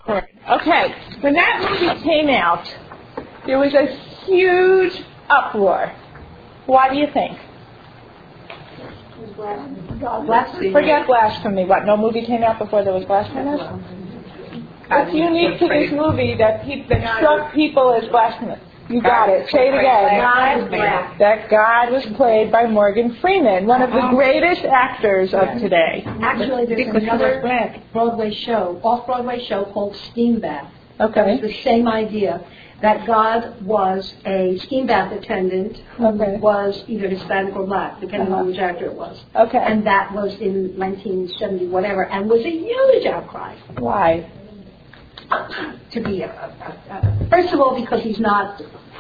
Okay, when that movie came out, there was a huge uproar. Why do you think? Blasphemy. Forget blasphemy. What, no movie came out before there was blasphemous? It's unique to this movie that struck people as blasphemous. You got it. Say it again. That God was played by Morgan Freeman, one of the greatest actors of today. Actually, there's another Broadway show, off-Broadway show called Steam Bath. Okay. It's the same idea, that God was a steam bath attendant who was either Hispanic or black, depending on which actor it was. Okay. And that was in 1970, whatever, and was a huge outcry. Why? To be first of all, because he's not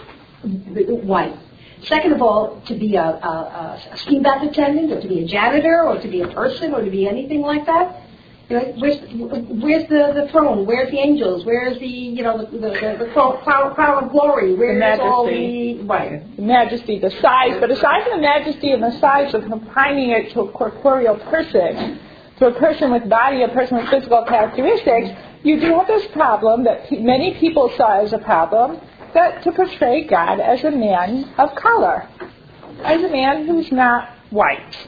white. Second of all, to be a steam bath attendant, or to be a janitor, or to be a person, or to be anything like that. You know, where's the throne? Where's the angels? Where's the crown of glory? Where's all the the majesty, the size? But aside from the majesty and the size of confining it to a corporeal person, to a person with body, a person with physical characteristics, you do have this problem that many people saw as a problem, that to portray God as a man of color, as a man who's not white.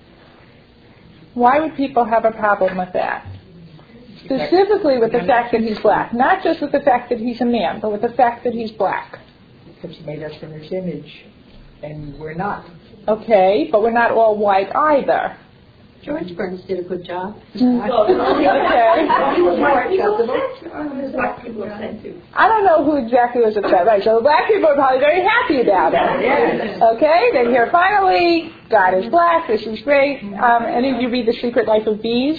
Why would people have a problem with that? Specifically with the fact that he's black. Not just with the fact that he's a man, but with the fact that he's black. Because he made us in his image, and we're not. Okay, but we're not all white either. George Burns did a good job. Okay. He was more acceptable. I don't know who exactly was upset. Right, so the black people are probably very happy about it. Yes. Okay, they hear finally, God is black, this is great. Any of you read The Secret Life of Bees?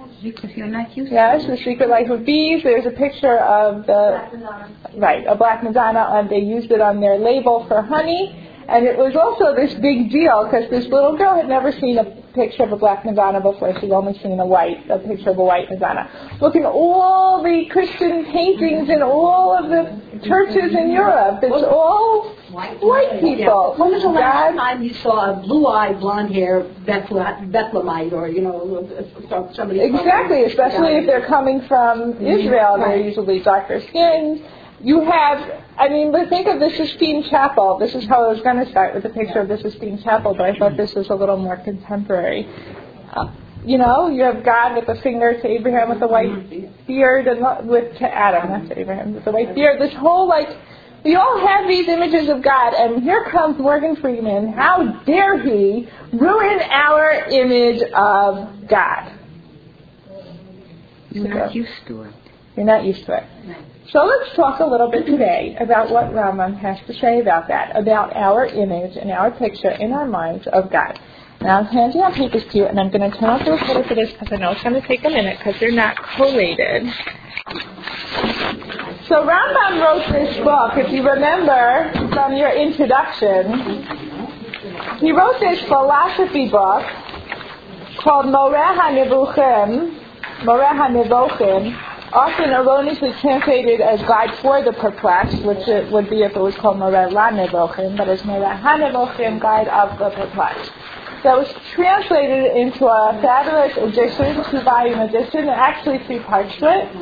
Yes, The Secret Life of Bees. There's a picture of a black Madonna, and they used it on their label for honey. And it was also this big deal because this little girl had never seen a picture of a black Madonna before. She'd only seen a picture of a white Madonna. Look at all the Christian paintings in all of the churches in Europe. It's all white people. When was the last time you saw a blue-eyed, blonde-haired Bethlehemite or, somebody... Exactly, especially if they're coming from Israel. They're usually darker skinned. You have, but think of the Sistine Chapel. This is how I was going to start, with a picture of the Sistine Chapel, but I thought this was a little more contemporary. You have God with a finger to Abraham with a white beard, and to Adam, not to Abraham, with a white beard. This whole, we all have these images of God, and here comes Morgan Freeman. How dare he ruin our image of God? You're not used to it. You're not used to it. No. So let's talk a little bit today about what Rambam has to say about that, about our image and our picture in our minds of God. Now I'm handing out papers to you, and I'm going to turn off the recorder for this because I know it's going to take a minute because they're not collated. So Rambam wrote this book, if you remember from your introduction. He wrote this philosophy book called Moreh HaNevochim, often erroneously translated as Guide for the Perplexed, which it would be if it was called Moreh LaNevochim, but it's Moreh HaNevochim, Guide of the Perplexed. That was translated into a fabulous edition, 2-volume edition, actually 3 parts to it.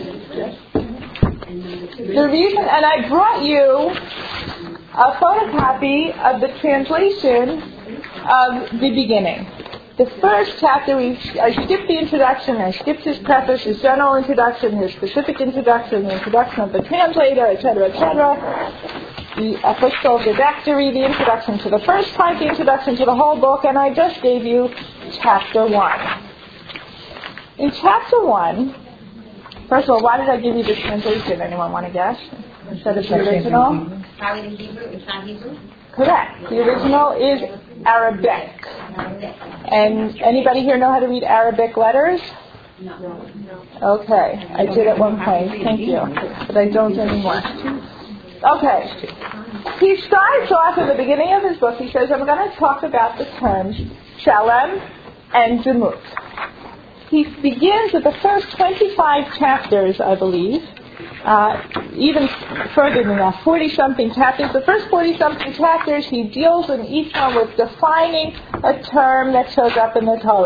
The reason, and I brought you a photocopy of the translation of the beginning. The first chapter, I skipped the introduction, I skipped his preface, his general introduction, his specific introduction, the introduction of the translator, etc., the epistle, the redactory, the introduction to the first part, the introduction to the whole book, and I just gave you chapter 1. In chapter 1, first of all, why did I give you the translation? Anyone want to guess? Instead of the original? Probably in Hebrew. It's not Hebrew? Correct. The original is Arabic. And anybody here know how to read Arabic letters? No. Okay. I did at one point. Thank you. But I don't anymore. Okay. He starts off at the beginning of his book. He says, I'm going to talk about the terms Shalem and Demut. He begins with the first 25 chapters, I believe. Even further than that, 40-something chapters. The first 40-something chapters, he deals in each one with defining a term that shows up in the Torah.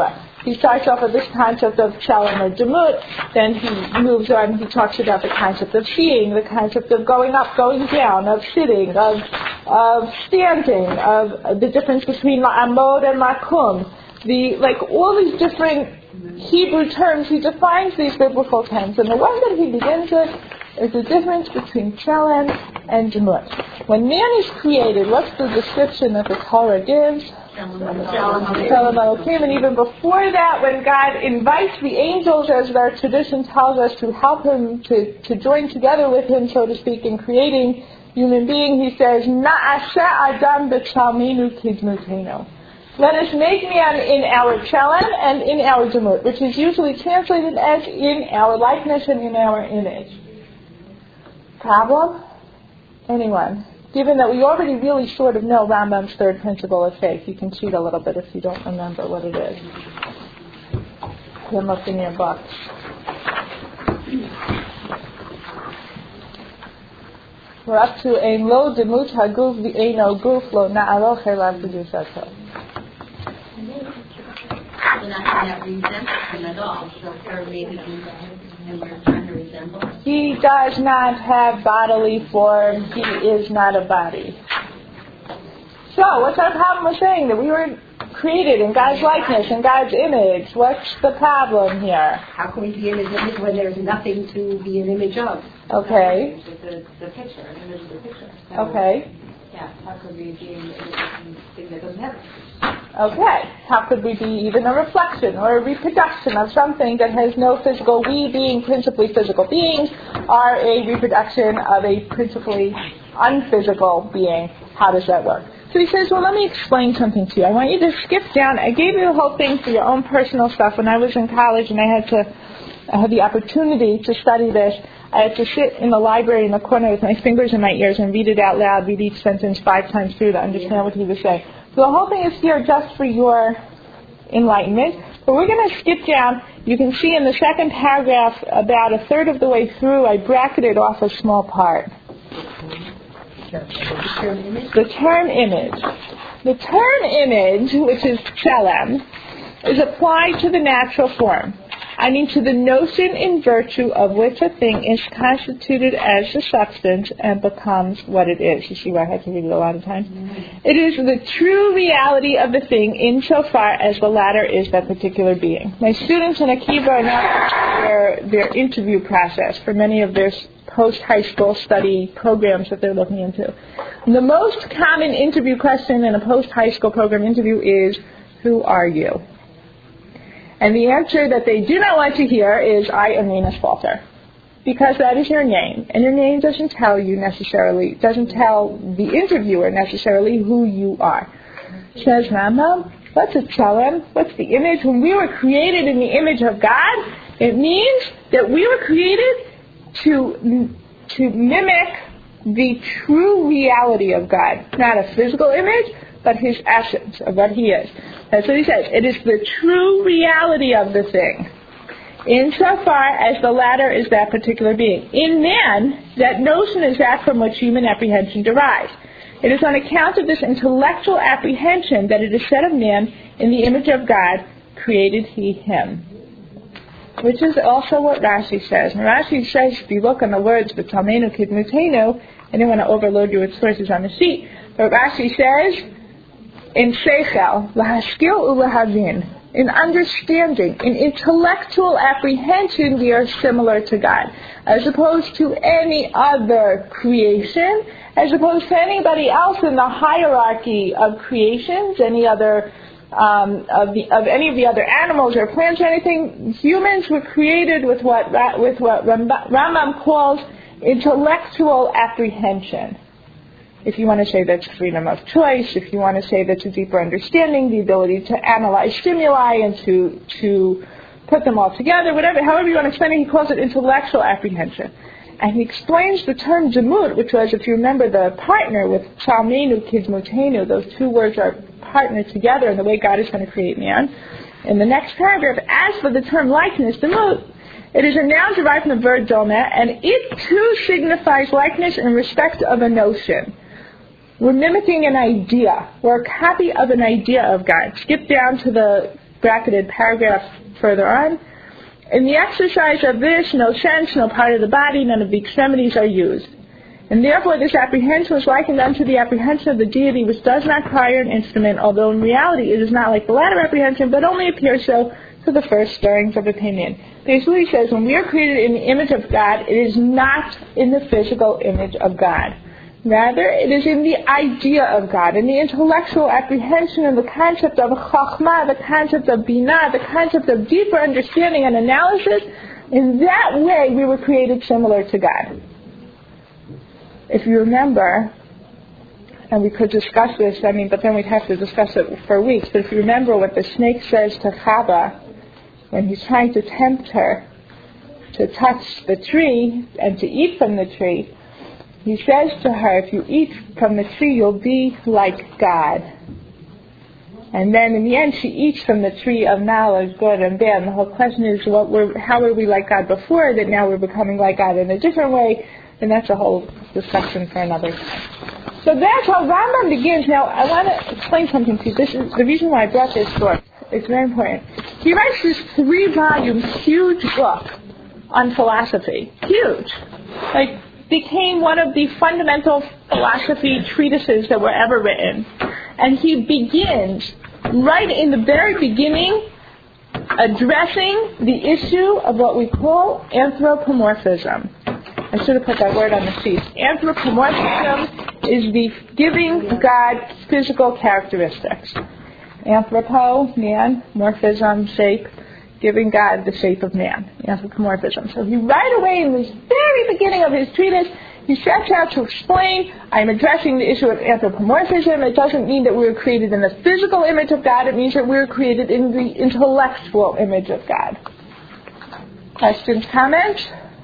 He starts off with this concept of Shalom or Demut, then he moves on, he talks about the concept of seeing, the concept of going up, going down, of sitting, of standing, of the difference between La'amod and Lakum, all these different Hebrew terms. He defines these biblical terms, and the one that he begins with is the difference between Shalom and Demut. When man is created, what's the description that the Torah gives? Shalom Elokim. And even before that, when God invites the angels, as their tradition tells us, to help him to join together with him, so to speak, in creating human being, he says, Na'aseh Adam b'Chalmenu kidmutenu. Let us make man in our Shalom and in our Demut, which is usually translated as in our likeness and in our image. Problem? Anyone? Given that we already really sort of know Rambam's third principle of faith, you can cheat a little bit if you don't remember what it is. You can look in your book. We're up to Ein lo demut haguf v'eino guf lo na'aloch elav b'dusato. So not that resembles at all. So her maybe and we're trying to resemble. He does not have bodily form. He is not a body. So, what's our problem with saying that we were created in God's likeness, in God's image? What's the problem here? How can we be in his image when there's nothing to be an image of? Okay. The picture, an image of the picture. So, Okay. yeah, how could we be in the image of something that doesn't have it? Okay. How could we be even a reflection or a reproduction of something that has no physical? We, being principally physical beings, are a reproduction of a principally unphysical being. How does that work? So he says, well, let me explain something to you. I want you to skip down. I gave you the whole thing for your own personal stuff. When I was in college and I had the opportunity to study this, I had to sit in the library in the corner with my fingers in my ears and read it out loud, read each sentence 5 times through to understand what he was saying. So the whole thing is here just for your enlightenment. But we're going to skip down. You can see in the second paragraph, about a third of the way through, I bracketed off a small part. The term image. The term image, which is Shalom, is applied to the natural form. I mean to the notion in virtue of which a thing is constituted as a substance and becomes what it is. You see why I had to read it a lot of times? It is the true reality of the thing insofar as the latter is that particular being. My students in Akiva are now their interview process for many of their post-high school study programs that they're looking into. The most common interview question in a post-high school program interview is, who are you? And the answer that they do not want to hear is, I am Nina Spalter. Because that is your name. And your name doesn't tell you necessarily, doesn't tell the interviewer necessarily who you are. Says Rambam, what's a Shalom? What's the image? When we were created in the image of God, it means that we were created to mimic the true reality of God. Not a physical image, but his essence of what he is. That's what he says. It is the true reality of the thing, insofar as the latter is that particular being. In man, that notion is that from which human apprehension derives. It is on account of this intellectual apprehension that it is said of man, in the image of God, created he him. Which is also what Rashi says. And Rashi says, if you look on the words, B'Chalmenu Kidmutenu, I didn't want to overload you with sources on the sheet, but Rashi says, in Seichel, Lahaskil Ulahavin, in understanding, in intellectual apprehension, we are similar to God. As opposed to any other creation, as opposed to anybody else in the hierarchy of creations, any other of any of the other animals or plants or anything, humans were created with what Rambam calls intellectual apprehension. If you want to say that's freedom of choice, if you want to say that's a deeper understanding, the ability to analyze stimuli and to put them all together, however you want to explain it, he calls it intellectual apprehension. And he explains the term Demut, which was, if you remember, the partner with Chalmenu, Kidmutenu, those two words are partnered together in the way God is going to create man. In the next paragraph, as for the term likeness, Demut, it is a noun derived from the verb doma, and it too signifies likeness in respect of a notion. We're mimicking an idea. We're a copy of an idea of God. Skip down to the bracketed paragraph further on. In the exercise of this, no sense, no part of the body, none of the extremities are used. And therefore this apprehension was likened unto the apprehension of the deity, which does not require an instrument, although in reality it is not like the latter apprehension, but only appears so to the first stirrings of opinion. Basically he says, when we are created in the image of God, it is not in the physical image of God. Rather, it is in the idea of God, in the intellectual apprehension and the concept of chachma, the concept of binah, the concept of deeper understanding and analysis. In that way, we were created similar to God. If you remember, and we could discuss this, but then we'd have to discuss it for weeks, but if you remember what the snake says to Chava when he's trying to tempt her to touch the tree and to eat from the tree, he says to her, if you eat from the tree, you'll be like God. And then in the end, she eats from the tree of knowledge, good and bad. And the whole question is, how were we like God before, that now we're becoming like God in a different way? And that's a whole discussion for another time. So that's how Rambam begins. Now, I want to explain something to you. This is the reason why I brought this book. It's very important. He writes this 3-volume, huge book on philosophy. Huge. Became one of the fundamental philosophy treatises that were ever written. And he begins right in the very beginning addressing the issue of what we call anthropomorphism. I should have put that word on the sheet. Anthropomorphism is the giving God physical characteristics. Anthropo, man, morphism, shape, giving God the shape of man, anthropomorphism. So he right away in this very beginning of his treatise, he sets out to explain, I'm addressing the issue of anthropomorphism. It doesn't mean that we were created in the physical image of God. It means that we were created in the intellectual image of God. Questions, comments?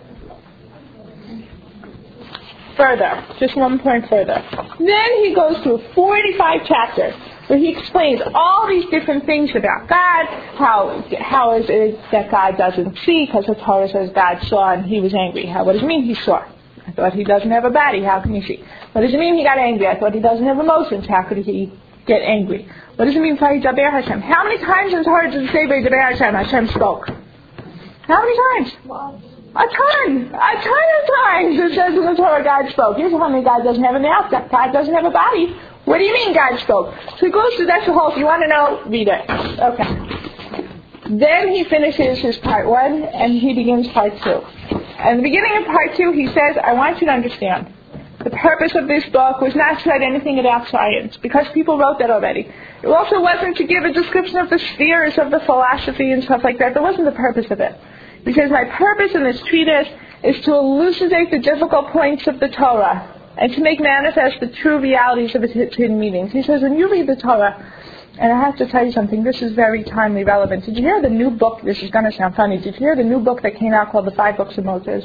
Further, just one point further. Then he goes through 45 chapters where he explains all these different things about God, how is it that God doesn't see, because the Torah says God saw and he was angry. What does it mean he saw? I thought he doesn't have a body. How can he see? What does it mean he got angry? I thought he doesn't have emotions. How could he get angry? What does it mean Vayidaber Hashem? How many times in the Torah does it say Vayidaber Hashem? Hashem spoke. How many times? A ton of times it says in the Torah God spoke. Here's how many God doesn't have a mouth, God doesn't have a body. What do you mean God spoke? So he goes through, that's the whole, if you want to know, read it. Okay. Then he finishes his part 1 and he begins part 2. And the beginning of part 2 he says, I want you to understand, the purpose of this book was not to write anything about science, because people wrote that already. It also wasn't to give a description of the spheres of the philosophy and stuff like that. That wasn't the purpose of it. Because my purpose in this treatise is to elucidate the difficult points of the Torah and to make manifest the true realities of its hidden meanings. He says, when you read the Torah, and I have to tell you something, this is very timely relevant. Did you hear the new book? This is going to sound funny. Did you hear the new book that came out called The 5 Books of Moses?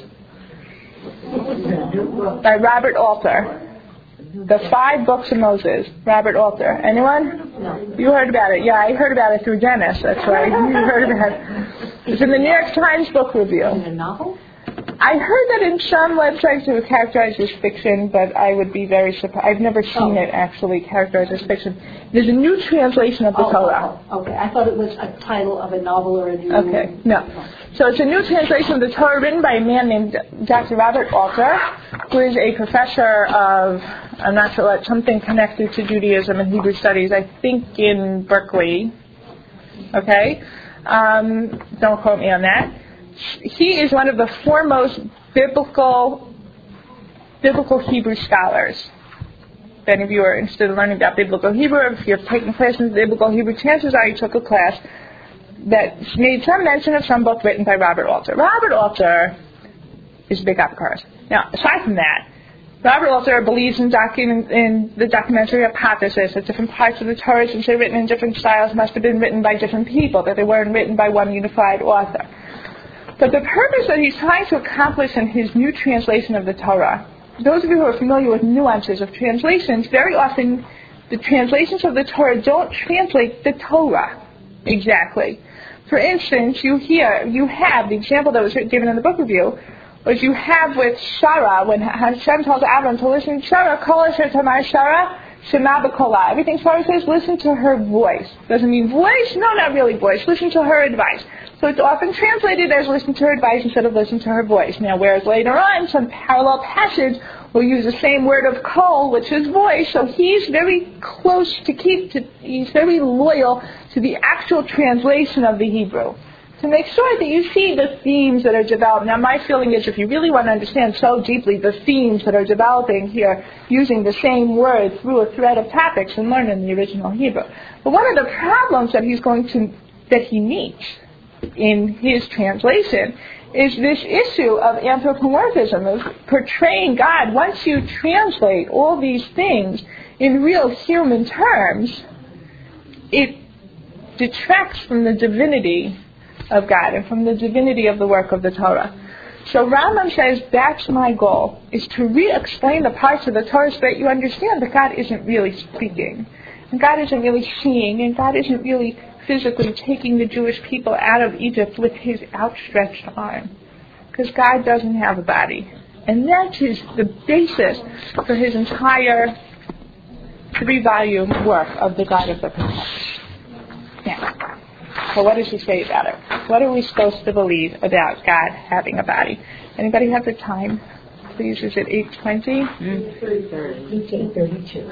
By Robert Alter. The 5 Books of Moses, Robert Alter. Anyone? No. You heard about it. Yeah, I heard about it through Dennis. That's right. You heard about it. It's in the New York Times Book Review. In a novel? I heard that in some websites it was characterized as fiction, but I would be very surprised. I've never seen it actually characterized as fiction. There's a new translation of the Torah. Okay, I thought it was a title of a novel or a new... Okay, no. So it's a new translation of the Torah written by a man named Dr. Robert Alter, who is a professor of, I'm not sure what, something connected to Judaism and Hebrew studies, I think in Berkeley. Okay? Don't quote me on that. He is one of the foremost biblical Hebrew scholars. If any of you are interested in learning about biblical Hebrew, if you're taking classes in biblical Hebrew, chances are you took a class that made some mention of some book written by Robert Alter. Robert Alter is a big apocryphal. Now, aside from that, Robert Alter believes in the documentary hypothesis that different parts of the Torah, since they're written in different styles, must have been written by different people, that they weren't written by one unified author. But the purpose that he's trying to accomplish in his new translation of the Torah, those of you who are familiar with nuances of translations, very often the translations of the Torah don't translate the Torah exactly. For instance, you have the example that was given in the book review, was you have with Sarah, when Hashem tells Abram to listen, Sarah, call her Tamar Sarah. Shema b'kola. Everything Torah says, listen to her voice. Doesn't mean voice? No, not really voice. Listen to her advice. So it's often translated as listen to her advice instead of listen to her voice. Now, whereas later on, some parallel passage will use the same word of kol, which is voice. So he's very close he's very loyal to the actual translation of the Hebrew, to make sure that you see the themes that are developed. Now, my feeling is if you really want to understand so deeply the themes that are developing here, using the same word through a thread of topics, and learn in the original Hebrew. But one of the problems that he meets in his translation is this issue of anthropomorphism, of portraying God. Once you translate all these things in real human terms, it detracts from the divinity of God and from the divinity of the work of the Torah. So Rambam says that's my goal, is to re-explain the parts of the Torah so that you understand that God isn't really speaking, and God isn't really seeing, and God isn't really physically taking the Jewish people out of Egypt with his outstretched arm, because God doesn't have a body. And that is the basis for his entire 3-volume work of the God of the Prophets. Now, so what does he say about it? What are we supposed to believe about God having a body? Anybody have the time? Please, is it 8:20? 8:32.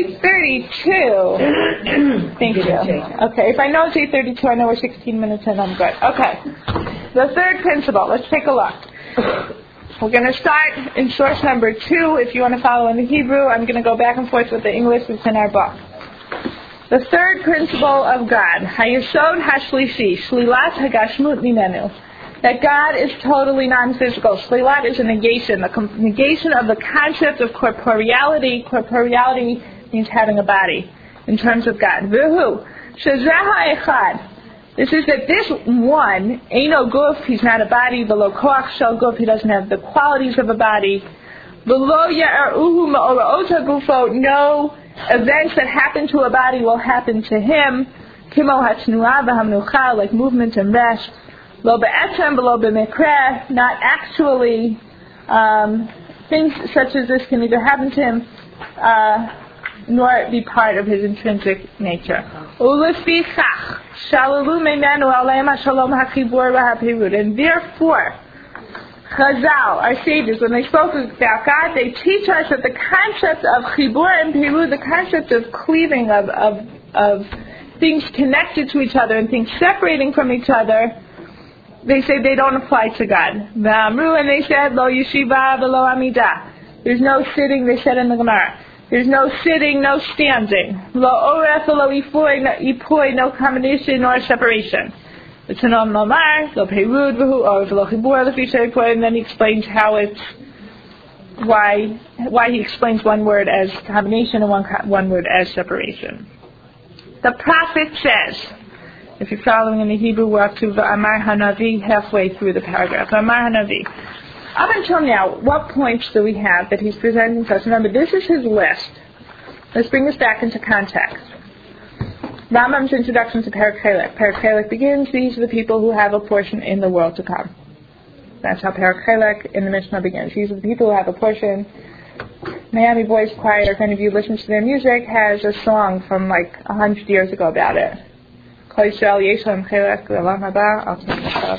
8:32. Thank you. Okay, if I know it's 8:32, I know we're 16 minutes in, I'm good. Okay. The third principle, let's take a look. We're going to start in source number 2. If you want to follow in the Hebrew, I'm going to go back and forth with the English that's in our book. The third principle of God, Hayesod Hashlishi, Shlilat Hagashmut Mimenu, that God is totally non-physical. Shlilat is a negation, the negation of the concept of corporeality. Corporeality means having a body in terms of God. V'hu, Shezeh Echad. This is that this one, Eino Guf, he's not a body, V'lo Koach Shel Guf, he doesn't have the qualities of a body. V'lo Ya'aruhu Ma'oraot HaGufo, no events that happen to a body will happen to him. Kimo Hatnuah V'hamnucha, like movement and rest. Lo be'etzem v'lo be'mekreh, not actually. Things such as this can neither happen to him, nor be part of his intrinsic nature. Ulefichach shalalu meimenu aleim hashalom hachibur v'hapirud. And therefore, Chazal, our sages, when they spoke about God, they teach us that the concept of chibur and pirud, the concept of cleaving, of things connected to each other and things separating from each other, they say they don't apply to God. V'amru, and they said, lo yeshiva v'lo amidah. There's no sitting, they said in the Gemara. There's no sitting, no standing. Lo oref v'lo ipoi, no combination nor separation. And then he explains how it's why he explains one word as combination and one word as separation. The prophet says, if you're following in the Hebrew, we're up to Amar Hanavi, halfway through the paragraph. Amar Hanavi. Up until now, what points do we have that he's presenting to us? Remember, this is his list. Let's bring this back into context. Rambam's introduction to Perek Chelek. Perek Chelek begins, these are the people who have a portion in the world to come. That's how Perek Chelek in the Mishnah begins. These are the people who have a portion. Miami Boys Choir, if any of you listen to their music, has a song from like 100 years ago about it. I'll turn this up.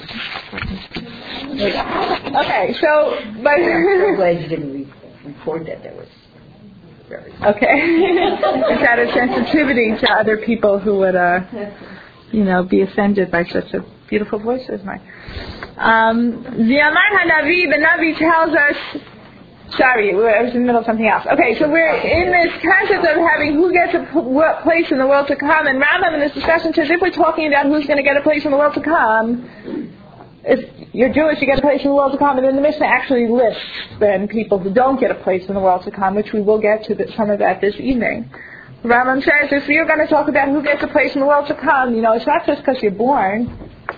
Okay, so... But I'm glad you didn't record that. That was... Okay. It's out of sensitivity to other people who would, be offended by such a beautiful voice as mine. The Amar Hanavi, the Navi tells us, sorry, I was in the middle of something else. Okay, so we're in this concept of having who gets a place in the world to come, and Rambam in this discussion says if we're talking about who's going to get a place in the world to come, if you're Jewish, you get a place in the world to come, and then the Mishnah actually lists then people who don't get a place in the world to come, which we will get to some of that this evening. Rambam says if you're going to talk about who gets a place in the world to come, it's not just because you're born.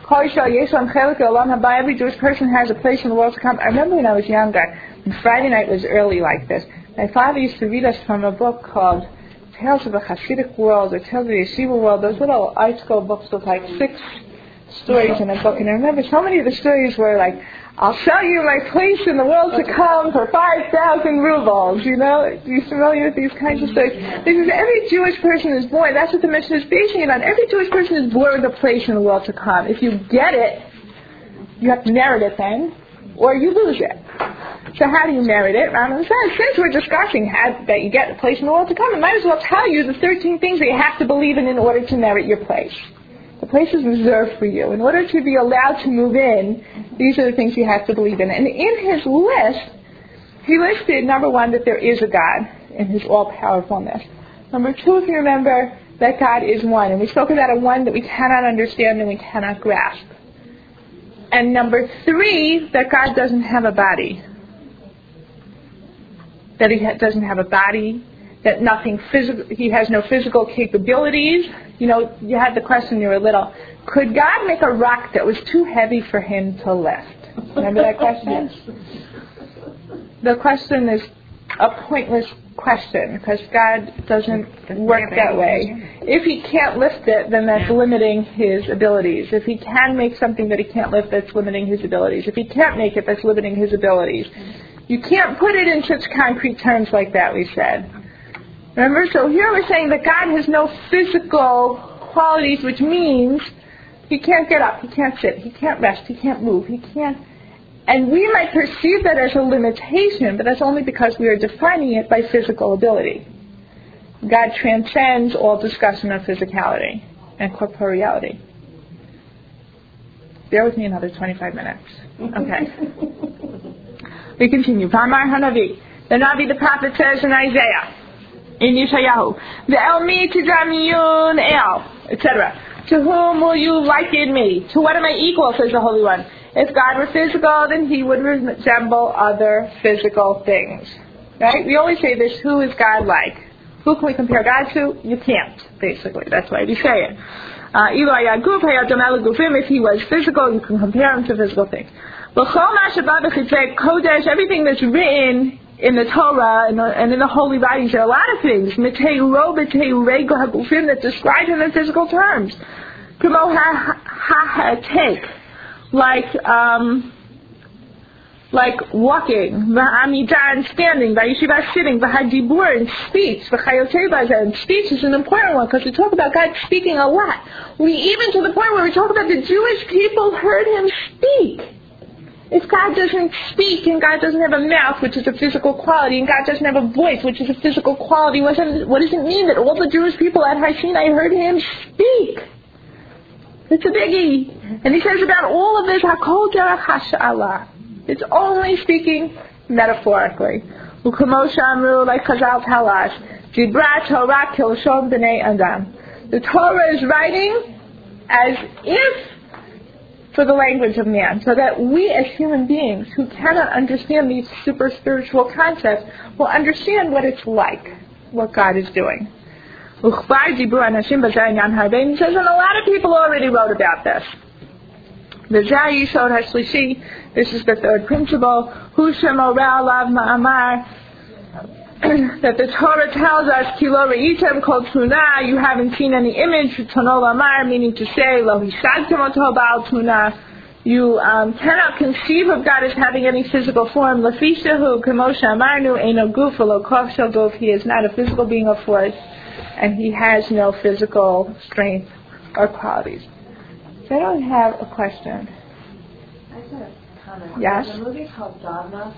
Every Jewish person has a place in the world to come. I remember when I was younger, and Friday night was early like this. My father used to read us from a book called Tales of the Hasidic World, or Tales of the Yeshiva World, those little art school books with like stories in a book, and I remember so many of the stories were like, I'll sell you my place in the world to come for 5,000 rubles, you know? Are you familiar with these kinds of stories? Because every Jewish person is born, that's what the mission is basing it on. Every Jewish person is born with a place in the world to come. If you get it, you have to merit it then, or you lose it. So how do you merit it? Since we're discussing how that you get a place in the world to come, I might as well tell you the 13 things that you have to believe in order to merit your place. The place is reserved for you. In order to be allowed to move in, these are the things you have to believe in. And in his list, he listed, number one, that there is a God in his all-powerfulness. Number two, if you remember, that God is one. And we spoke about a one that we cannot understand and we cannot grasp. And number three, that God doesn't have a body. That he doesn't have a body, that nothing physical, he has no physical capabilities. You know, you had the question when you were little, could God make a rock that was too heavy for him to lift? Remember that question? The question is a pointless question because God doesn't work that way. If he can't lift it, then that's limiting his abilities. If he can make something that he can't lift, that's limiting his abilities. If he can't make it, that's limiting his abilities. You can't put it in such concrete terms like that, we said. Remember? So here we're saying that God has no physical qualities, which means he can't get up, he can't sit, he can't rest, he can't move, he can't. And we might perceive that as a limitation, but that's only because we are defining it by physical ability. God transcends all discussion of physicality and corporeality. Bear with me another 25 minutes. Okay. We continue. V'amar Hanavi. The Navi, the prophet, says in Isaiah, in Yeshayahu, Ve'el mi tidamiyun el, etc. To whom will you liken me? To what am I equal, says the Holy One. If God were physical, then he would resemble other physical things. Right? We always say this, who is God like? Who can we compare God to? You can't, basically. That's why we say it. If he was physical, you can compare him to physical things. Everything that's written in the Torah and in the holy writings, there are a lot of things that describe him in physical terms. Like walking, and standing, sitting, and speech. And speech is an important one because we talk about God speaking a lot. We even to the point where we talk about the Jewish people heard him speak. If God doesn't speak and God doesn't have a mouth, which is a physical quality, and God doesn't have a voice, which is a physical quality, what does it mean that all the Jewish people at Har Sinai heard him speak? It's a biggie. And he says about all of this, Hakol derech hasha'ala. It's only speaking metaphorically. U'kamo shamru, like Chazal tell us, Dibra Torah kilshon b'nei Adam. The Torah is writing as if for the language of man, so that we as human beings who cannot understand these super spiritual concepts will understand what it's like, what God is doing. He says, and a lot of people already wrote about this. This is the third principle. That the Torah tells us, Kilo re'item kol tuna, you haven't seen any image, Tonol Amar, meaning to say, Lo hisagtem oto ba'al tuna, you cannot conceive of God as having any physical form. Lefishahu kemosha amarnu eino guf lo kof shel guf, he is not a physical being of force, and he has no physical strength or qualities. So I don't have a question. I just have a comment. Yes? There's a movie called Dogma.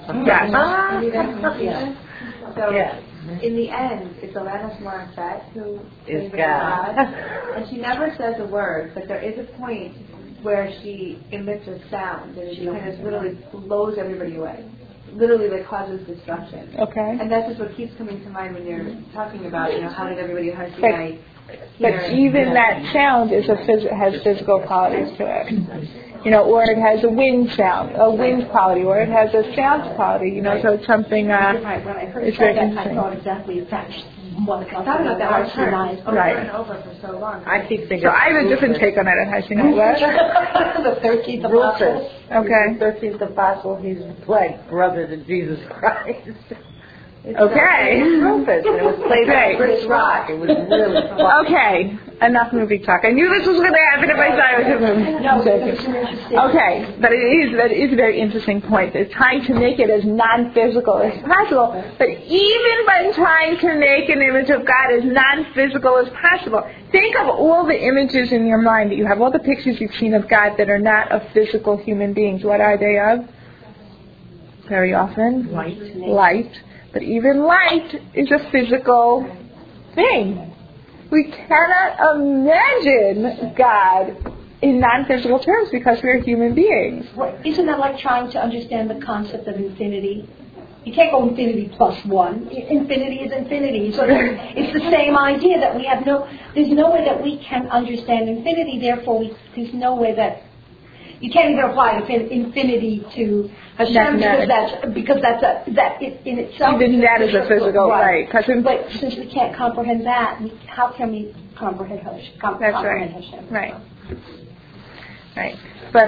Yes. So, in the end, it's Alanis Morissette who is God. And she never says a word, but there is a point where she emits a sound and she kind of literally blows everybody away. Literally, like, causes destruction. Okay. And that's just what keeps coming to mind when you're talking about, how did everybody at Har Sinai But even that sound is has physical qualities to it. Or it has a wind sound, a wind quality, or it has a sound quality, so it's something, When I heard it's that, very I thought exactly that. I thought about that over Right. and over for so long. I keep thinking. So I have a different take on it at Har Sinai. What? The 13th apostle. Okay. 13th apostle, he's like brother to Jesus Christ. Okay. Rufus, and it was played by Chris Rock. It was really fun. Okay. Enough movie talk. I knew this was going to happen if I said it was a movie. Okay, but that is a very interesting point. They're trying to make it as non-physical as possible, but even when trying to make an image of God as non-physical as possible, think of all the images in your mind that you have, all the pictures you've seen of God that are not of physical human beings. What are they of? Very often? Light. But even light is a physical thing. We cannot imagine God in non-physical terms because we're human beings. Well, isn't that like trying to understand the concept of infinity? You can't go infinity plus one. Infinity is infinity. So it's the same idea that we have there's no way that we can understand infinity, therefore there's no way that you can't even apply infinity to Hashem because that in itself. Even that is a physical, right? But since we can't comprehend that, how can we comprehend Hashem? That's right. Hashem? Right. But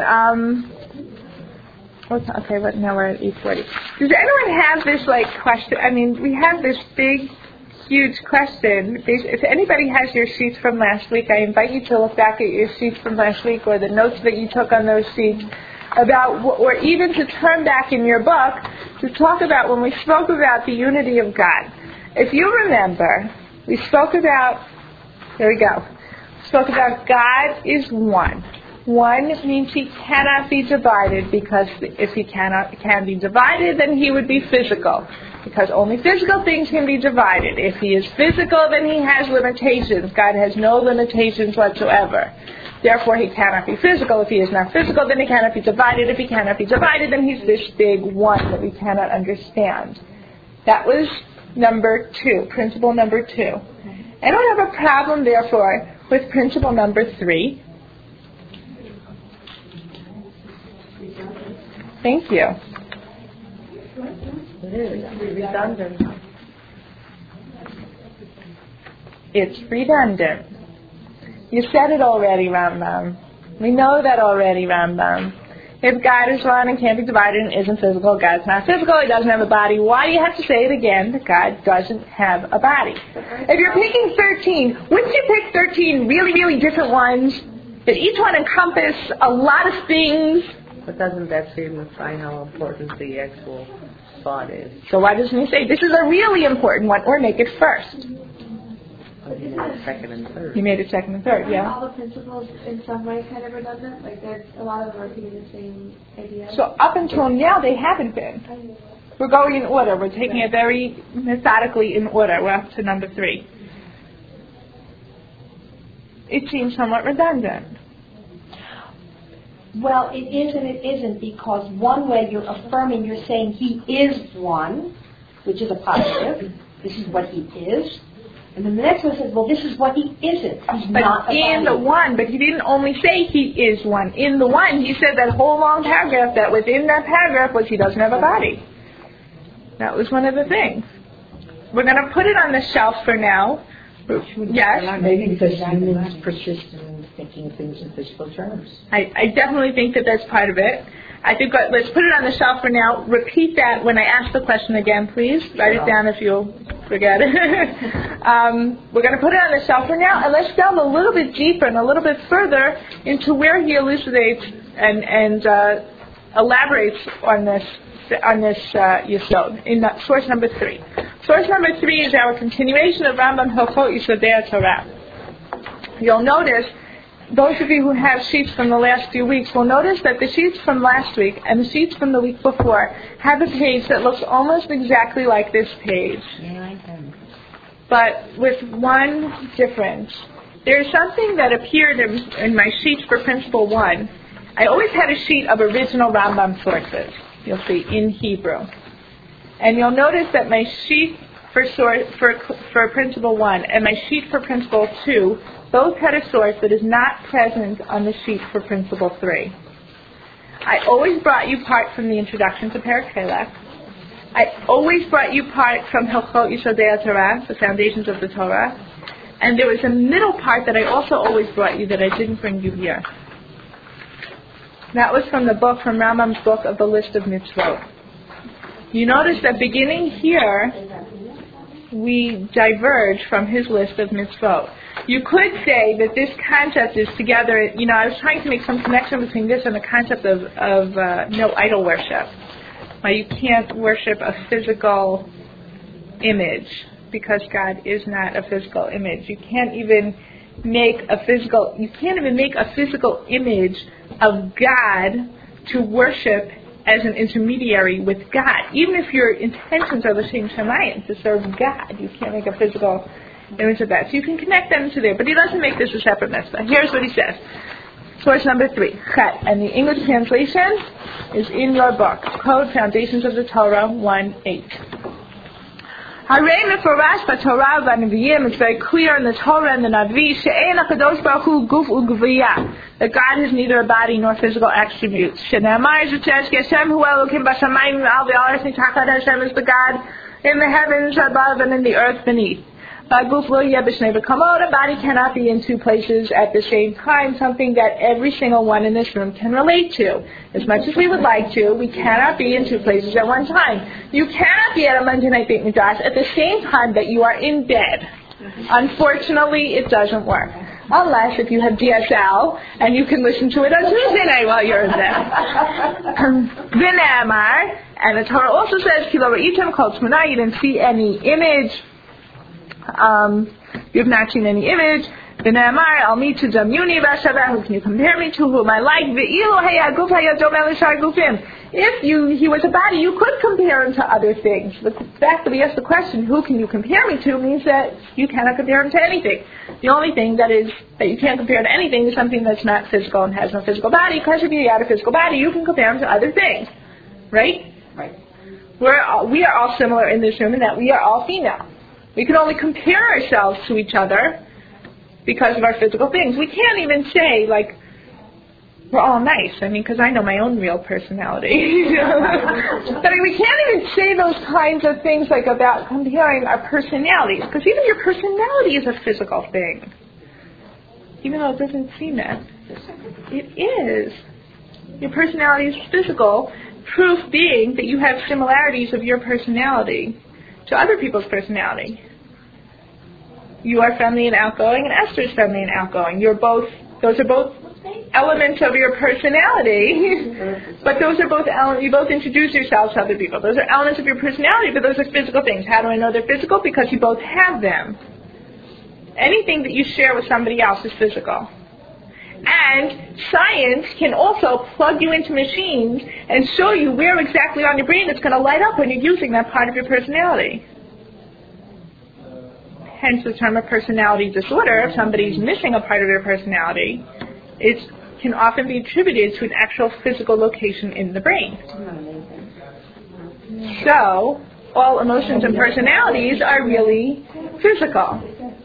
okay. But now we're at 8:40. Does anyone have this question? I mean, we have this big, huge question. If anybody has your sheets from last week, I invite you to look back at your sheets from last week or the notes that you took on those sheets or even to turn back in your book to talk about when we spoke about the unity of God. If you remember, we spoke about, God is one. One means he cannot be divided because if he can be divided, then he would be physical. Because only physical things can be divided. If he is physical, then he has limitations. God has no limitations whatsoever. Therefore, he cannot be physical. If he is not physical, then he cannot be divided. If he cannot be divided, then he's this big one that we cannot understand. That was number 2, principle number 2. I don't have a problem, therefore, with principle number 3. Thank you. It's redundant. It's redundant. You said it already, Rambam. We know that already, Rambam. If God is one and can't be divided and isn't physical, God's not physical, he doesn't have a body. Why do you have to say it again that God doesn't have a body? If you're picking 13, wouldn't you pick 13 really, really different ones that each one encompass a lot of things? But doesn't that signify how important the actual thought is? So why doesn't he say, this is a really important one, or make it first? He made it second and third. He made it second and third, yeah. All the principles in some way kind of redundant? Like there's a lot of them are repeating the same idea? So up until now, they haven't been. We're going in order. We're taking it very methodically in order. We're up to number 3. It seems somewhat redundant. Well, it is and it isn't, because one way you're affirming, you're saying he is one, which is a positive. This is what he is. And then the next one says, well, this is what he isn't. He's not a in the one, but he didn't only say he is one. In the one, he said that whole long paragraph, that within that paragraph was he doesn't have a body. That was one of the things. We're going to put it on the shelf for now. Yes? Maybe because humans persist in thinking things in physical terms. I definitely think that that's part of it. I think let's put it on the shelf for now. Repeat that when I ask the question again, please. Write it down if you'll forget it. We're going to put it on the shelf for now, and let's delve a little bit deeper and a little bit further into where he elucidates and elaborates on this Yesod in source number 3. Source number 3 is our continuation of Rambam Hilchot Yesodei Torah. You'll notice, those of you who have sheets from the last few weeks will notice that the sheets from last week and the sheets from the week before have a page that looks almost exactly like this page. But with one difference. There's something that appeared in my sheets for Principle 1. I always had a sheet of original Rambam sources, you'll see, in Hebrew. And you'll notice that my sheet for Principle 1 and my sheet for Principle 2 both had a source that is not present on the sheet for Principle 3. I always brought you part from the introduction to Perek Helek. I always brought you part from Hilchot Yesodei Torah, the foundations of the Torah. And there was a middle part that I also always brought you that I didn't bring you here. That was from Rambam's book of the list of mitzvot. You notice that beginning here, we diverge from his list of mitzvot. You could say that this concept is together, I was trying to make some connection between this and the concept of no idol worship. You can't worship a physical image because God is not a physical image. You can't even make a physical image of God to worship as an intermediary with God. Even if your intentions are the same Shemayim, to serve God, you can't make a physical image of that. So you can connect them to there, but he doesn't make this a separate mitzvah. Here's what he says. Source number 3, Chet, and the English translation is in your book, Code Foundations of the Torah 1:8. It's very clear in the Torah and the Navi that God is neither a body nor physical attributes. Hashem is the God in the heavens above and in the earth beneath. A body cannot be in two places at the same time, something that every single one in this room can relate to. As much as we would like to, we cannot be in two places at one time. You cannot be at a Monday night Beit Midrash at the same time that you are in bed. Unfortunately, it doesn't work. Unless if you have DSL and you can listen to it on Tuesday night while you're in bed. And the Torah also says, you didn't see any image. You have not seen any image. Who can you compare me to? Whom I like? If he was a body, you could compare him to other things. But the fact that we ask the question, who can you compare me to, means that you cannot compare him to anything. The only thing that you can't compare to anything is something that's not physical and has no physical body, because if you had a physical body, you can compare him to other things. Right? Right. We are all similar in this room in that we are all female. We can only compare ourselves to each other because of our physical things. We can't even say, we're all nice. Because I know my own real personality. But we can't even say those kinds of things about comparing our personalities. Because even your personality is a physical thing. Even though it doesn't seem that. It is. Your personality is physical. Proof being that you have similarities of your personality to other people's personality. You are friendly and outgoing, and Esther's friendly and outgoing. Those are both elements of your personality, but those are both elements. You both introduce yourselves to other people. Those are elements of your personality, but those are physical things. How do I know they're physical? Because you both have them. Anything that you share with somebody else is physical. And science can also plug you into machines and show you where exactly on your brain it's going to light up when you're using that part of your personality. Hence the term of personality disorder. If somebody's missing a part of their personality, it can often be attributed to an actual physical location in the brain. So, all emotions and personalities are really physical.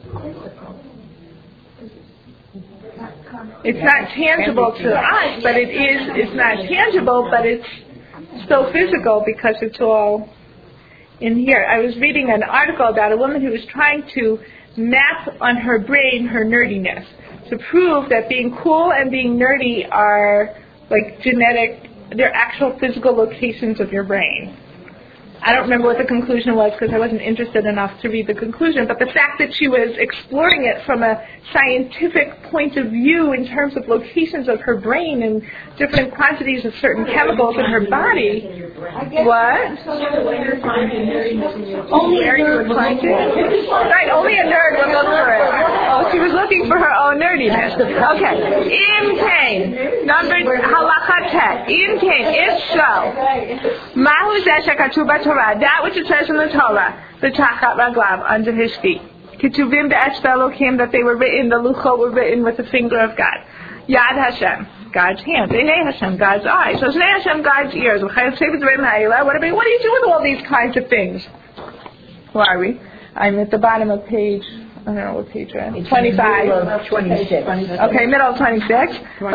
It's not tangible to us, but it's not tangible, but it's still physical because it's all in here. I was reading an article about a woman who was trying to map on her brain her nerdiness to prove that being cool and being nerdy are genetic, they're actual physical locations of your brain. I don't remember what the conclusion was because I wasn't interested enough to read the conclusion, but the fact that she was exploring it from a scientific point of view in terms of locations of her brain and different quantities of certain chemicals in her body. What? Only a nerd would find it. Right, only a nerd would look for it. Oh, she was looking for her own nerdiness. Okay. In Cain. Number halacha tet. In Cain. If so, mahu zeh shekatuv b'Torah, that which it says in the Torah, the tachat raglav, under his feet. Ketuvim be'etzva Elokim, that they were written, the luchot were written with the finger of God. Yad Hashem, God's hand. Einei Hashem, God's eyes. So Einei Hashem, God's ears. What do you do with all these kinds of things? Where are we? I'm at the bottom of page, I don't know what page we're at. 25. 26. Okay, middle of 26.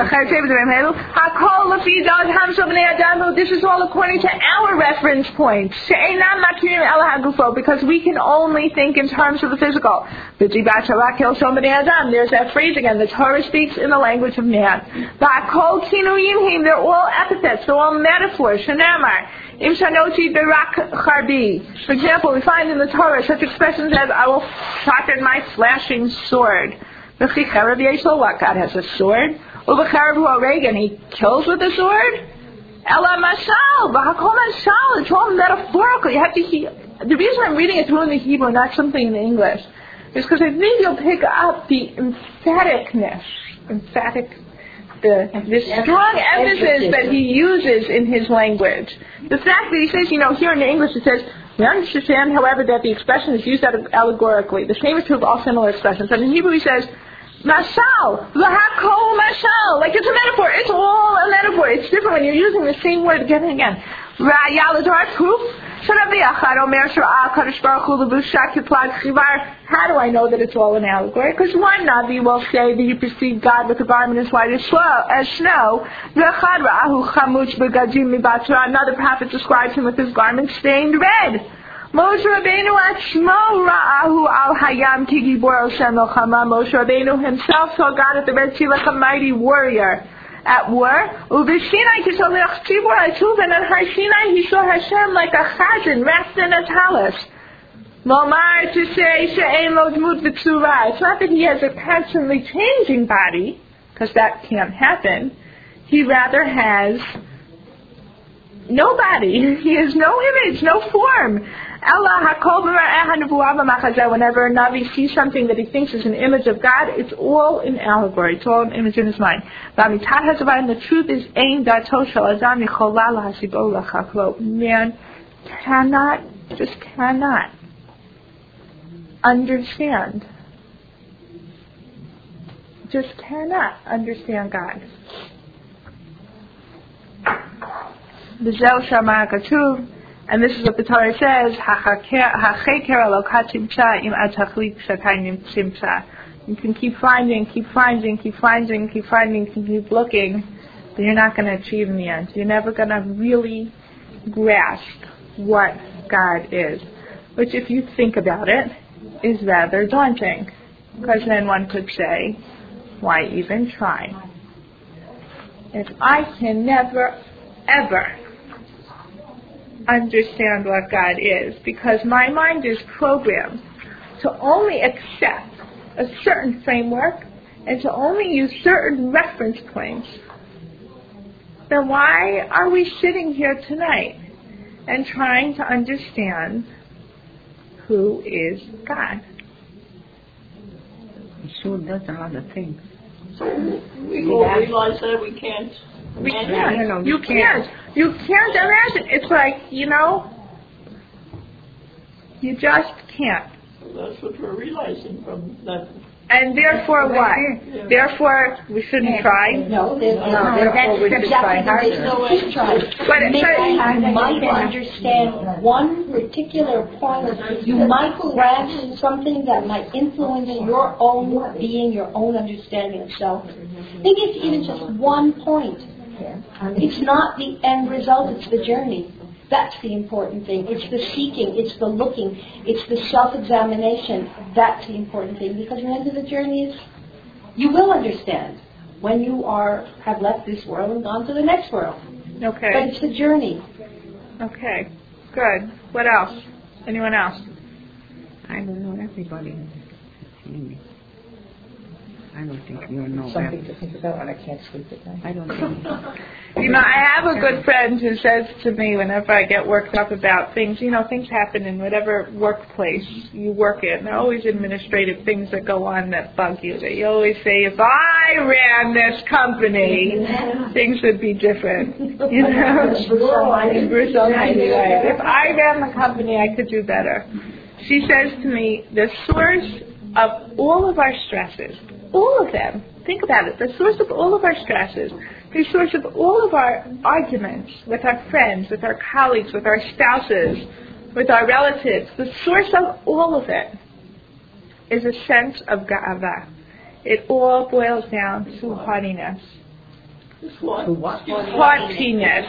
This is all according to our reference points. Because we can only think in terms of the physical. There's that phrase again. The Torah speaks in the language of man. They're all epithets. They're all metaphors. Im shanoti berak charbi. For example, we find in the Torah such expressions as, I will sharpen my flashing sword. V'chicharav yeshlo, what? God has a sword. Uv'charav hu oreg, and he kills with a sword. Ela mashal, v'hakol mashal, it's all metaphorical. You have to hear. The reason I'm reading it through in the Hebrew, not something in the English, is because I think you'll pick up the the strong emphasis that he uses in his language. The fact that he says, here in the English it says, we understand, however, that the expression is used allegorically. The same is true of all similar expressions. And in Hebrew he says, mashal, v'hakol mashal, like it's a metaphor. It's all a metaphor. It's different when you're using the same word again and again. Ra'ya l'dor proof. How do I know that it's all an allegory? Because one Navi will say that he perceived God with a garment as white as snow. Another prophet describes him with his garment stained red. Moshe Rabbeinu himself saw God at the Red Sea like a mighty warrior at war. U'v'Sinai kisholech tzibur ha'tuv, and on Har Sinai he saw Hashem like a chazan wrapped in a talus. Lomar, to say she'ein lo dmut v'tzura. It's not that he has a constantly changing body, because that can't happen. He rather has no body. He has no image, no form. Whenever a Navi sees something that he thinks is an image of God, it's all an allegory. It's all an image in his mind. And the truth is, man cannot understand. Just cannot understand God. And this is what the Torah says, you can keep finding, keep looking, but you're not going to achieve in the end. You're never going to really grasp what God is. Which, if you think about it, is rather daunting. Because then one could say, why even try? If I can never, ever understand what God is, because my mind is programmed to only accept a certain framework and to only use certain reference points, then why are we sitting here tonight and trying to understand who is God? He sure does a lot of things. So we realize that we can't. We can't. You can't. You can't imagine. It's like, you just can't. That's what we're realizing from that. And therefore what? Yeah. Therefore we shouldn't try? No, therefore we should try harder. Maybe you might understand one particular point. You might grasp something that might influence your own being, your own understanding of self. Maybe it's even just one point. It's not the end result, it's the journey. That's the important thing. It's the seeking, it's the looking, it's the self-examination. That's the important thing, because the end of the journey is, you will understand when you have left this world and gone to the next world. Okay. But it's the journey. Okay, good. What else? Anyone else? I don't know, everybody has seen me. I don't think you know Something that. to think about when I can't sleep at night. I don't think so. I have a good friend who says to me whenever I get worked up about things, things happen in whatever workplace you work in. There are always administrative things that go on that bug you. That you always say, if I ran this company, things would be different. If I ran the company, I could do better. She says to me, the source of all of our stresses, all of them, think about it, the source of all of our stresses, the source of all of our arguments with our friends, with our colleagues, with our spouses, with our relatives, the source of all of it is a sense of ga'ava. It all boils down to haughtiness. What? Haughtiness.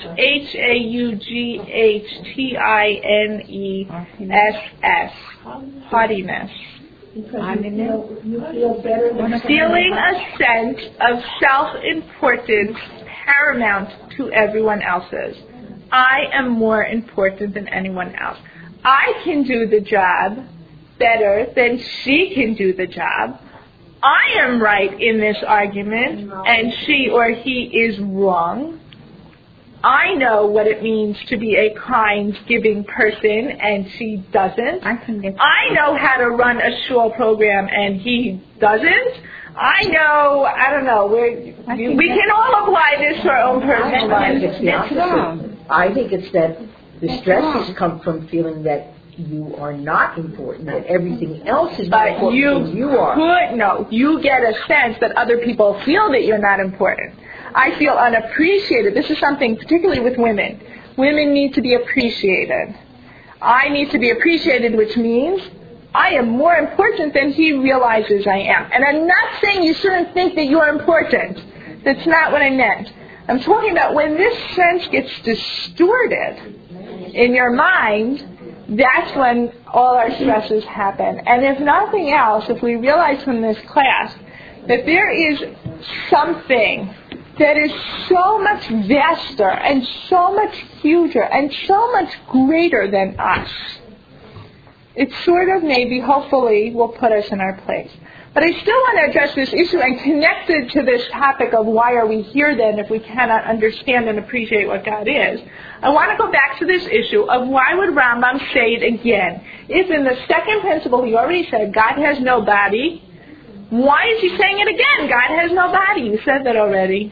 Haughtiness. Haughtiness. Because you feel better than Feeling a sense of self-importance paramount to everyone else's. I am more important than anyone else. I can do the job better than she can do the job. I am right in this argument, and she or he is wrong. I know what it means to be a kind, giving person, and she doesn't. I know how to run a shul program, and he doesn't. I don't know. We can all apply this to our own personal lives. It's the opposite. I think it's that the stresses come from feeling that you are not important, that everything else is more important than you are. You get a sense that other people feel that you're not important. I feel unappreciated. This is something particularly with women. Women need to be appreciated. I need to be appreciated, which means I am more important than he realizes I am. And I'm not saying you shouldn't think that you're important. That's not what I meant. I'm talking about when this sense gets distorted in your mind, that's when all our stresses happen. And if nothing else, if we realize from this class that there is something that is so much vaster and so much huger and so much greater than us, it sort of maybe, hopefully, will put us in our place. But I still want to address this issue and connect it to this topic of why are we here then if we cannot understand and appreciate what God is. I want to go back to this issue of why would Rambam say it again? If in the second principle he already said God has no body, why is he saying it again? God has no body. You said that already.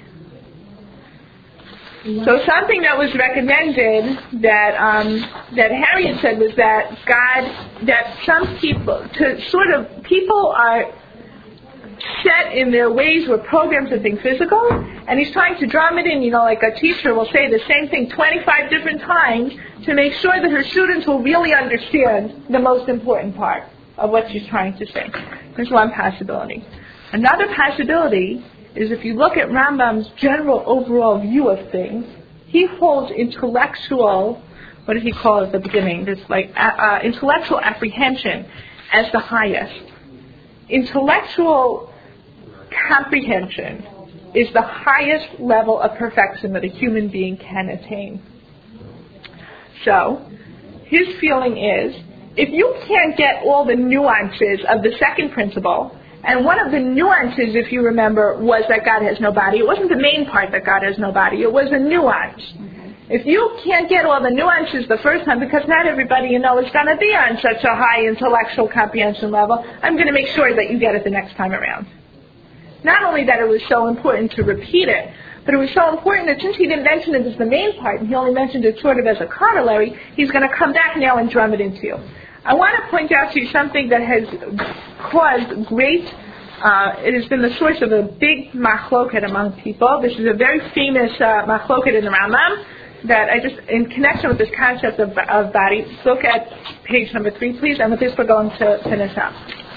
So something that was recommended that Harriet said was that some people are set in their ways where programs are things physical, and he's trying to drum it in, like a teacher will say the same thing 25 different times to make sure that her students will really understand the most important part of what she's trying to say. There's one possibility. Another possibility is if you look at Rambam's general overall view of things, he holds intellectual, what did he call it at the beginning, this intellectual apprehension as the highest. Intellectual comprehension is the highest level of perfection that a human being can attain. So, his feeling is, if you can't get all the nuances of the second principle, and one of the nuances, if you remember, was that God has no body. It wasn't the main part that God has no body. It was a nuance. If you can't get all the nuances the first time, because not everybody is going to be on such a high intellectual comprehension level, I'm going to make sure that you get it the next time around. Not only that it was so important to repeat it, but it was so important that since he didn't mention it as the main part, and he only mentioned it sort of as a corollary, he's going to come back now and drum it into you. I want to point out to you something that has caused great, it has been the source of a big machloket among people. This is a very famous machloket in the Rambam that I just, in connection with this concept of body, look at page number 3, please, and with this we're going to finish up.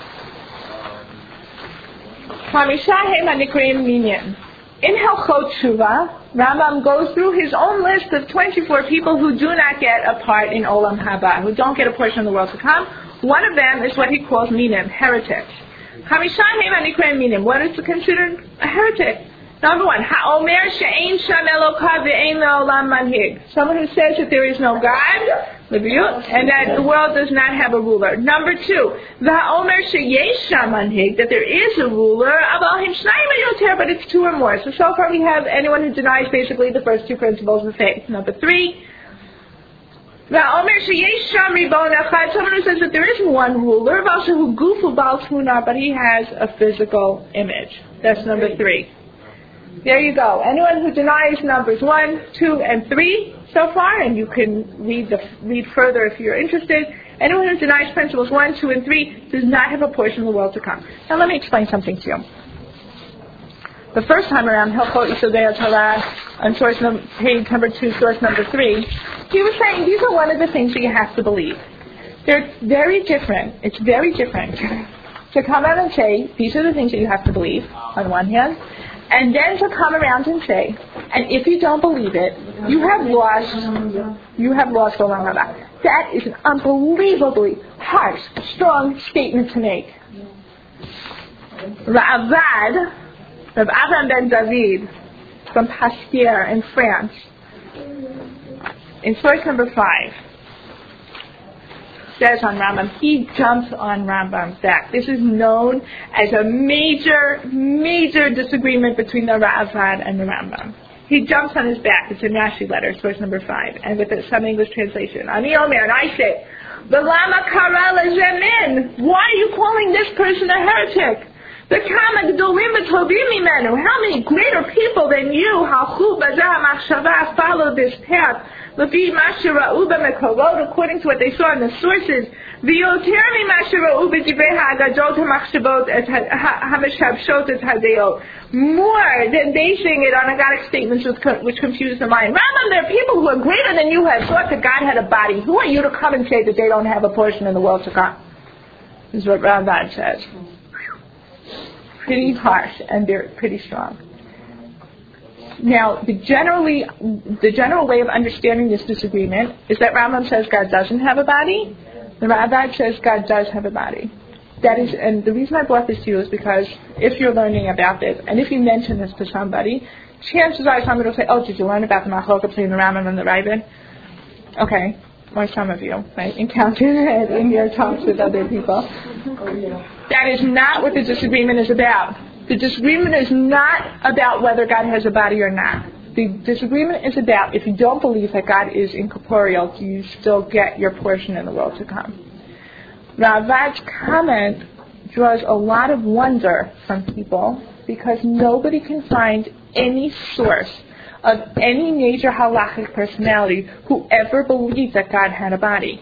In Hilchot Tshuva, Rambam goes through his own list of 24 people who do not get a part in Olam Haba, who don't get a portion of the world to come. One of them is what he calls minim, heretics. What is considered a heretic? Number one, ha'omer she'ein sham Eloka ve'ein le'olam manhig. Someone who says that there is no God, and that the world does not have a ruler. Number two, ha'omer she'yesh sham manhig, that there is a ruler, but it's two or more. So far we have anyone who denies basically the first two principles of faith. Number three, someone who says that there is one ruler, but he has a physical image. That's number three. There you go. Anyone who denies numbers 1, 2, and 3 so far, and you can read further if you're interested. Anyone who denies principles 1, 2, and 3 does not have a portion of the world to come. Now let me explain something to you. The first time around, Hilchot Yesodei Torah, on page number 2, source number 3, he was saying these are one of the things that you have to believe. They're very different. It's very different to come out and say these are the things that you have to believe, on one hand, and then to come around and say, and if you don't believe it, you have lost Olam Haba. That is an unbelievably harsh, strong statement to make. Rav Avram ben David, from Pasquier in France, in source number 5, says on Rambam, he jumps on Rambam's back. This is known as a major, major disagreement between the Ravad and the Rambam. He jumps on his back. It's in Rashi letter, source number 5, and with some English translation. Ani Omer, and I say, V'lama kara lezemin? Why are you calling this person a heretic? The Kama Gdolim V'Tovim Mimenu. How many greater people than you, Halchu Bazah Machshava, follow this path? According to what they saw in the sources, more than basing it on agadic statements which confuse the mind. Rambam, there are people who are greater than you have thought that God had a body. Who are you to come and say that they don't have a portion in the world to come? This is what Rambam says. Pretty harsh, and they're pretty strong. Now, the general way of understanding this disagreement is that Rambam says God doesn't have a body. The Ravad says God does have a body. That is, and the reason I brought this to you is because if you're learning about this, and if you mention this to somebody, chances are somebody will say, "Oh, did you learn about the Machlokes between the Rambam and the Raavad?" Okay, or some of you might encounter it in your talks with other people. That is not what the disagreement is about. The disagreement is not about whether God has a body or not. The disagreement is about if you don't believe that God is incorporeal, do you still get your portion in the world to come? Ravad's comment draws a lot of wonder from people because nobody can find any source of any major halachic personality who ever believed that God had a body.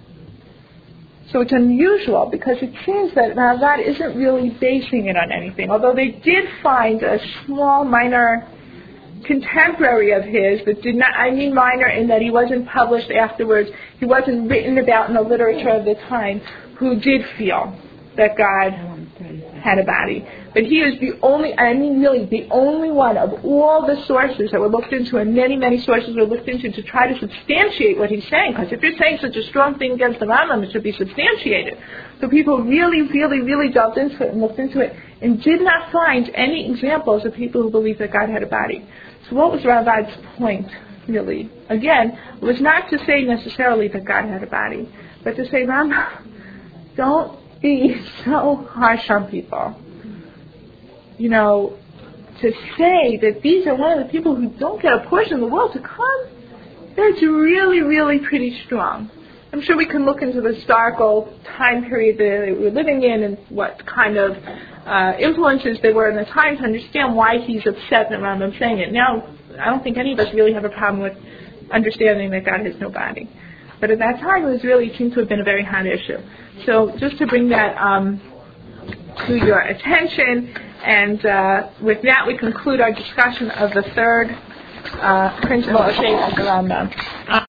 So it's unusual because it seems that Ravad isn't really basing it on anything, although they did find a small, minor contemporary of his that did not, I mean minor in that he wasn't published afterwards, he wasn't written about in the literature of the time, who did feel that God had a body. But he is the only, I mean really the only one of all the sources that were looked into, and many, many sources were looked into to try to substantiate what he's saying. Because if you're saying such a strong thing against the Rambam, it should be substantiated. So people really, really, really delved into it and looked into it and did not find any examples of people who believed that God had a body. So what was Ravad's point, really? Again, it was not to say necessarily that God had a body, but to say, Rambam, don't be so harsh on people. You know, to say that these are one of the people who don't get a portion of the world to come, that's really, really pretty strong. I'm sure we can look into the historical time period that they were living in and what kind of influences there were in the time to understand why he's upset that I'm saying it. Now, I don't think any of us really have a problem with understanding that God has no body. But at that time, it seemed to have been a very hot issue. So just to bring that to your attention, and with that we conclude our discussion of the third principle of faith of the Rambam.